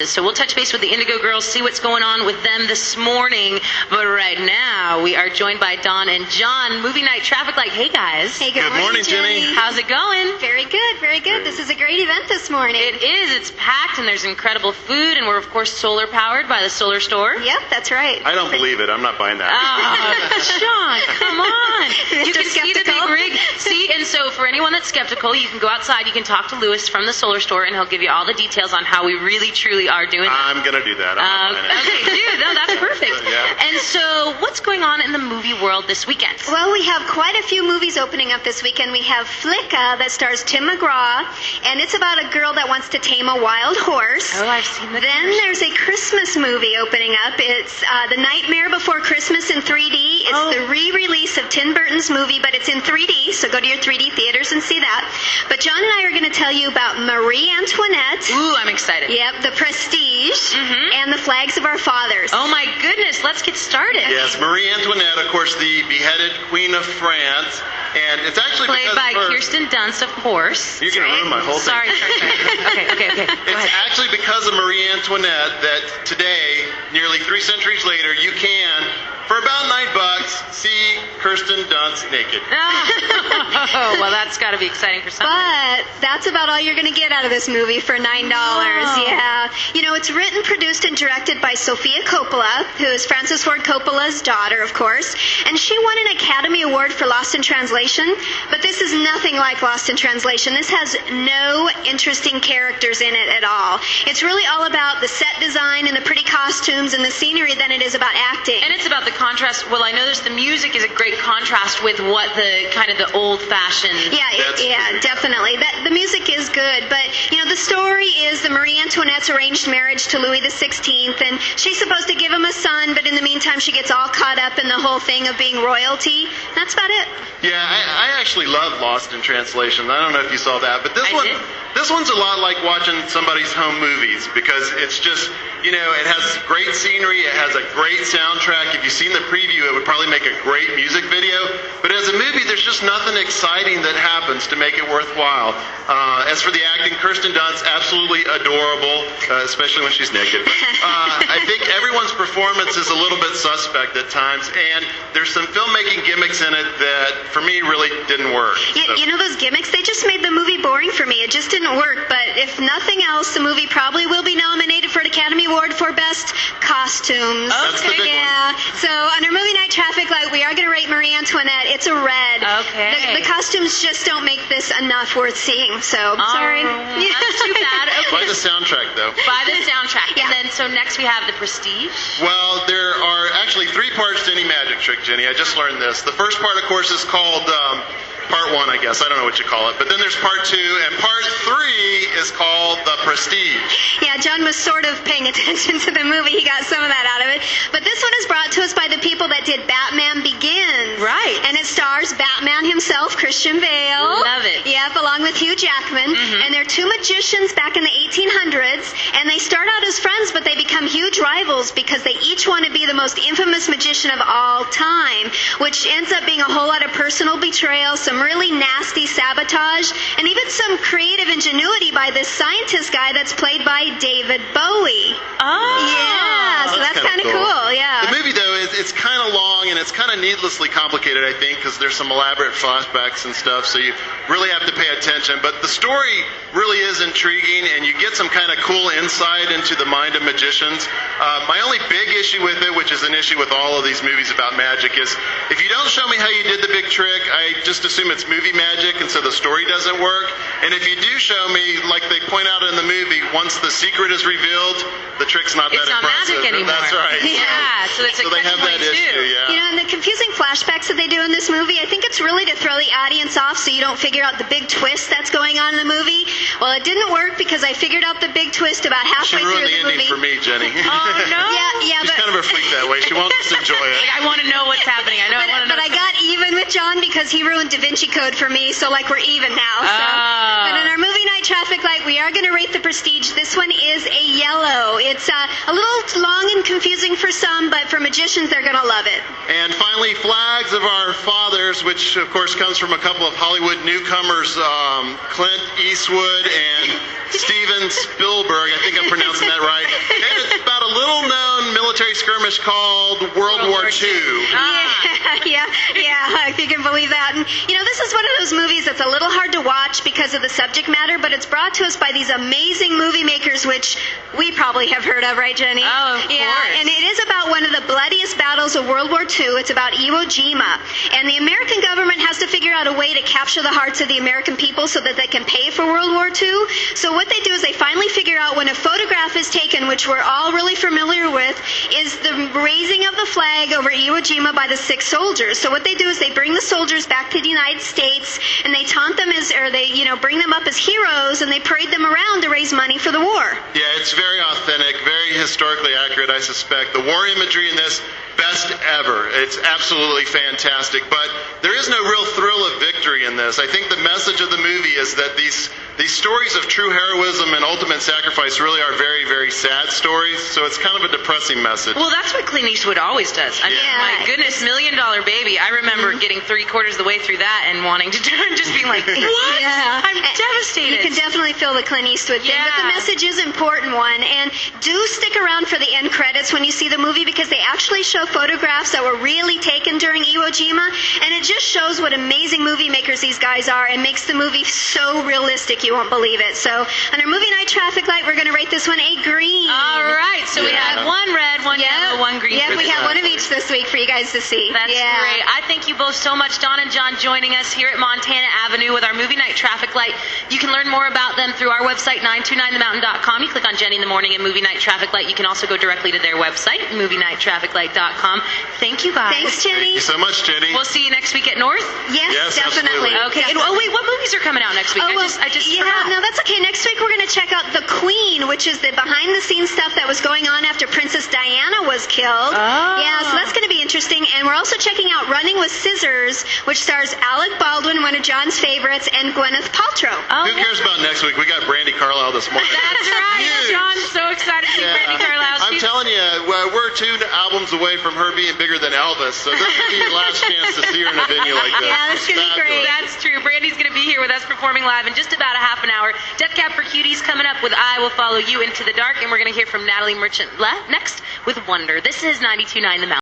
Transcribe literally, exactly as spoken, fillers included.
So we'll touch base with the Indigo Girls, see what's going on with them this morning. But right now, we are joined by Dawn and John. Movie Night Traffic Light. Hey, guys. Hey, good, good morning, morning, Jenny. Jenny. How's it going? Very good, very good. This is a great event this morning. It is. It's packed, and there's incredible food, and we're, of course, solar powered by the Solar Store. Yep, that's right. I don't believe it. I'm not buying that. Oh, John, come on. You Mister can see the big Skeptical. rig. See, and so for anyone that's skeptical, you can go outside, you can talk to Lewis from the Solar Store, and he'll give you all the details on how we really, truly are doing it. I'm going to do that. I'm Uh, not buying it. okay, dude, no, that's perfect. Yeah. And so, what's going on in the movie world this weekend? Well, we have quite a few movies opening up this weekend. We have Flicka that stars Tim McGraw, and it's about a girl that wants to tame a wild horse. Oh, I've seen the Then there's a Christmas movie opening up. It's uh, The Nightmare Before Christmas in three D. It's Oh. the re-release of Tim Burton's movie, but it's in three D, so go to your three D theaters and see that. But John and I are going to tell you about Marie Antoinette. Ooh, I'm excited. Yep, The Prestige, Mhm. and The Flags of Our Fathers. Oh my goodness, let's get started. Yes, Marie Antoinette, of course, the beheaded Queen of France. And it's actually Played because by of her. Kirsten Dunst, of course. You're going to ruin my whole thing. Sorry, sorry, sorry. Okay, okay, okay. Go It's ahead. actually because of Marie Antoinette that today, nearly three centuries later, you can, for about nine bucks, see Kirsten Dunst naked. Oh, well, that's got to be exciting for some. But that's about all you're going to get out of this movie for nine dollars. Wow. Yeah. You know, it's written, produced, and directed by Sofia Coppola, who is Francis Ford Coppola's daughter, of course. And she won an Academy Award for Lost in Translation. But this is nothing like Lost in Translation. This has no interesting characters in it at all. It's really all about the set design and the pretty costumes and the scenery than it is about acting. And it's about the contrast. Well, I noticed the music is a great contrast with what the kind of the old-fashioned. Yeah, it, That's yeah, true. definitely. That the music is good, but you know the story is the Marie Antoinette's arranged marriage to Louis the sixteenth, and she's supposed to give him a son, but in the meantime she gets all caught up in the whole thing of being royalty. That's about it. Yeah, I, I actually love Lost in Translation. I don't know if you saw that, but this I one, did. this one's a lot like watching somebody's home movies because it's just, you know, it has great scenery, it has a great soundtrack. If you've seen the preview, it would probably make a great music video. But as a movie, there's just nothing exciting that happens to make it worthwhile. Uh, as for the acting, Kirsten Dunst, absolutely adorable, uh, especially when she's naked. Uh, I think everyone's performance is a little bit suspect at times, and there's some filmmaking gimmicks in it that, for me, really didn't work. You, So- you know those gimmicks? They just made the movie boring for me. It just didn't work. But if nothing else, the movie probably will be nominated for an Academy Award for Best Costumes. That's the big one. Yeah. So on our movie night traffic light, we are going to rate Marie Antoinette. It's a red. Okay. The, the costumes just don't make this enough worth seeing. So sorry. Oh, that's too bad. By Okay. the soundtrack, though. By the soundtrack. Yeah. And then, so next we have The Prestige. Well, there are actually three parts to any magic trick, Jenny. I just learned this. The first part, of course, is called um, part one, I guess. I don't know what you call it. But then there's part two, and part three is called The Prestige. Yeah, John was sort of paying attention to the movie. He got some of that out of it. But this one is brought to us by the people that did Batman Begins. Right. And it stars Batman himself, Christian Bale. Love it. Yep, along with Hugh Jackman. Mhm. And they're two magicians back in the eighteen hundreds. And they start out as friends, but they become huge rivals because they each want to be the most infamous magician of all time, which ends up being a whole lot of personal betrayal, some really nasty sabotage, and even some creative ingenuity by this scientist guy that's played by David Bowie. Oh. Yeah, so that's, That's kind of kinda cool. cool. Yeah. The movie, though, is it's kind of long and it's kind of needlessly complicated, I think, because there's some elaborate flashbacks and stuff, so you really have to pay attention. But the story really is intriguing, and you get some kind of cool insight into the mind of magicians. Uh, my only big issue with it, which is an issue with all of these movies about magic, is if you don't show me how you did the big trick, I just assume it's movie magic, and so the story doesn't work. And if you do show me, like they point out in the movie, once the secret is revealed, the trick's not It's that not impressive. magic anymore. That's right. Yeah, so it's a so they have that catch issue, twenty-two. yeah. You know, and the confusing flashbacks that they do in this movie, I think it's really to throw the audience off so you don't figure out the big twist that's going on in the movie. Well, it didn't work because I figured out the big twist about She halfway ruined through the the ending movie. for me, Jenny. Oh, no. Yeah, yeah, She's but kind of a freak that way. She wants us to enjoy it. Like, I want to know what's happening. I know. I But, want to know. but I got even with John because he ruined Da Vinci Code for me, so like we're even now. So. Ah. But in our movie night traffic light, we are going to rate The Prestige. This one is a yellow. It's it's uh, a little long and confusing for some, but for magicians, they're going to love it. And finally, Flags of Our Fathers, which of course comes from a couple of Hollywood newcomers, um, Clint Eastwood and Steven Spielberg. I think I'm pronouncing that right. And it's about a little-known military skirmish called World, World War Two. Ah. Yeah, yeah, yeah, if you can believe that. And, you know, this is one of those movies that's a little hard to watch because of the subject matter, but it's brought to us by these amazing movie makers, which we probably have heard of, right, Jenny? Oh, of yeah, course. and it is about one of the bloodiest battles of World War Two. It's about Iwo Jima. And the American government has to figure out a way to capture the hearts of the American people so that they can pay for World War Two. So what they do is they finally figure out when a photograph is taken, which we're all really familiar with, is the raising of the flag over Iwo Jima by the six soldiers. So what they do is they bring the soldiers back to the United States and they taunt them as, or they, you know, bring them up as heroes and they parade them around to raise money for the war. Yeah, it's very authentic, very historically accurate, I suspect. The war imagery in this, best ever. It's absolutely fantastic. But there is no real thrill of victory in this. I think the message of the movie is that these these stories of true heroism and ultimate sacrifice really are very, very sad stories. So it's kind of a depressing message. Well, that's what Clint Eastwood always does. I mean, Yeah. my goodness, Million Dollar Baby. I remember mm-hmm. getting three quarters of the way through that and wanting to turn, just being like, what? Yeah. I'm devastated. You can definitely feel the Clint Eastwood thing, Yeah. but the message is an important one. And do stick around for the end credits when you see the movie because they actually show photographs that were really taken during Iwo Jima, and it just shows what amazing movie makers these guys are and makes the movie so realistic you won't believe it. So on our movie night traffic light, we're going to rate this one a green. All right, so we Yeah. have one red, one Yep. yellow, one green. Yep, for we this have one. one of each this week for you guys to see. That's yeah. great. I thank you both so much, Don and John, joining us here at Montana Avenue with our movie night traffic light. You can learn more about them through our website, nine two nine the mountain dot com. You click on Jenny in the Morning and Movie Night Traffic Light. You can also go directly to their website, movie night traffic light dot com. Thank you, guys. Thanks, Jenny. Thank you so much, Jenny. We'll see you next week at North. Yes, Yes, definitely. absolutely. Okay. And, oh, wait, what movies are coming out next week? Oh, I well, just, I just yeah, forgot. no, that's okay. Next week we're going to check out The Queen, which is the behind-the-scenes stuff that was going on after Princess Diana was killed. Oh. Yeah, so that's going to be interesting. And we're also checking out Running with Scissors, which stars Alec Baldwin, one of John's favorites, and Gwyneth Paltrow. Oh, Who cares about next week? We got Brandy Carlisle this morning. That's right. Huge. John's so excited to see Yeah. Brandy Carlisle. I'm She's- telling you, well, we're two albums away from her being bigger than Elvis, so this will be your last chance to see her in a venue like this. Yeah, that's It's gonna be great. fabulous. That's true. Brandy's going to be here with us performing live in just about a half an hour. Death Cab for Cuties coming up with I Will Follow You Into the Dark, and we're going to hear from Natalie Merchant le- next with Wonder. This is ninety-two point nine The Mountain.